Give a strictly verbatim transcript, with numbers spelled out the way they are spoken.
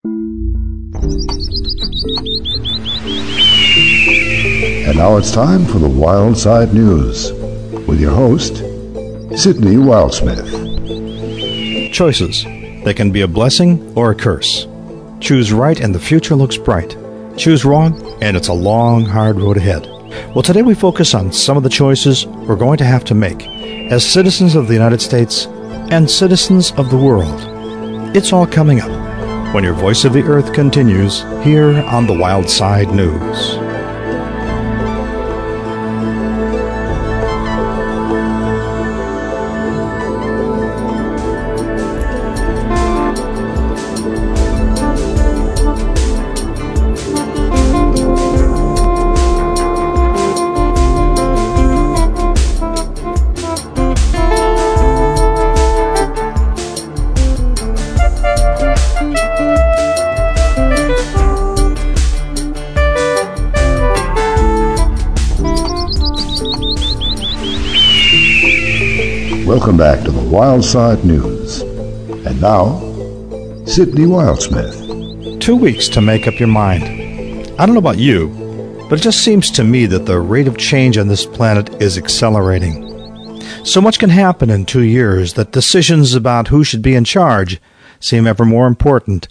And now it's time for the Wild Side News with your host, Sydney Wildsmith. Choices. They can be a blessing or a curse. Choose right and the future looks bright. Choose wrong and it's a long, hard road ahead. Well, today we focus on some of the choices we're going to have to make as citizens of the United States and citizens of the world. It's all coming up when your Voice of the Earth continues here on the Wild Side News. Welcome back to the Wild Side News. And now, Sydney Wildsmith. Two weeks to make up your mind. I don't know about you, but it just seems to me that the rate of change on this planet is accelerating. So much can happen in two years that decisions about who should be in charge seem ever more important